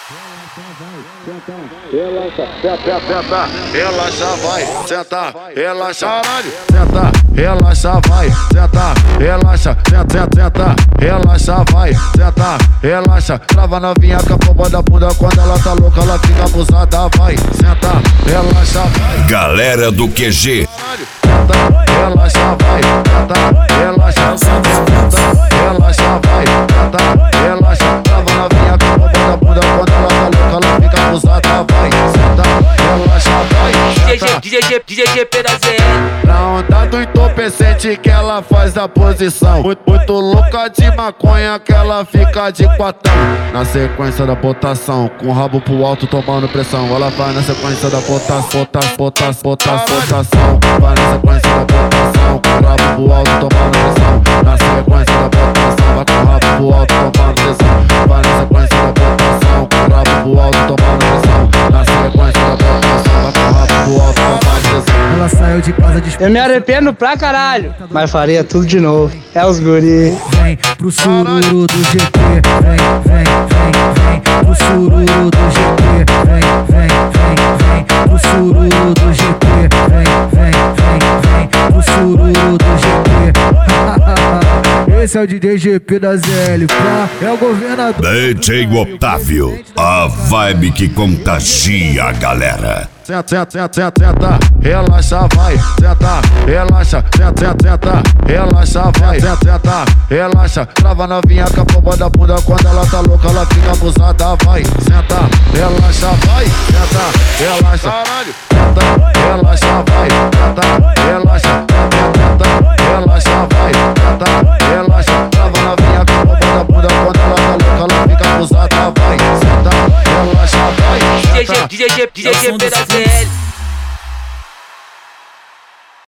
Relaxa, senta, relaxa, vai, senta, relaxa, caralho, senta, relaxa, vai, senta, relaxa, senta, relaxa, vai, senta, relaxa, trava novinha com a bomba da bunda, quando ela tá louca, ela fica abusada, vai, senta, relaxa, vai. Galera do QG, Senta, relaxa, vai, senta, relaxa, senta, relaxa, vai, senta, relaxa, trava novinha com a bomba da bunda, quando ela tá louca, ela fica abusada, vai, senta, relaxa, vai, DJ GP da ZL. na onda do entorpecente que ela faz a posição, muito louca de maconha que ela fica de quatão. Na sequência da botação, com o rabo pro alto tomando pressão, ela vai na sequência da botação, vai na sequência da botação, com o rabo pro alto tomando pressão. Na sequência da botação, vai com o rabo pro alto tomando pressão. Vai na sequência da botação, com o rabo pro alto tomando pressão. Na sequência da botação, vai com o rabo pro alto tomando pressão. Ela saiu de casa de... Eu me arrependo pra caralho, mas faria tudo de novo. É os guri. Vem pro sururu do GP, vem pro sururu do GP, vem pro sururu do GP, vem pro sururu do GP. Esse é o DJ GP da ZL, é o governador. DJ Otávio, a vibe que contagia a galera. Senta, relaxa, vai, senta, relaxa, senta, relaxa, vai, senta, relaxa, trava novinha com a bomba da bunda, quando ela tá louca, ela fica abusada, vai, senta, relaxa, vai, senta, relaxa, caralho, senta, relaxa, vai, senta, relaxa, relaxa, vai, senta, relaxa, trava novinha com a bomba da bunda, quando ela tá louca, ela fica abusada, vai, senta, relaxa, vai, senta. DJ GP da ZL.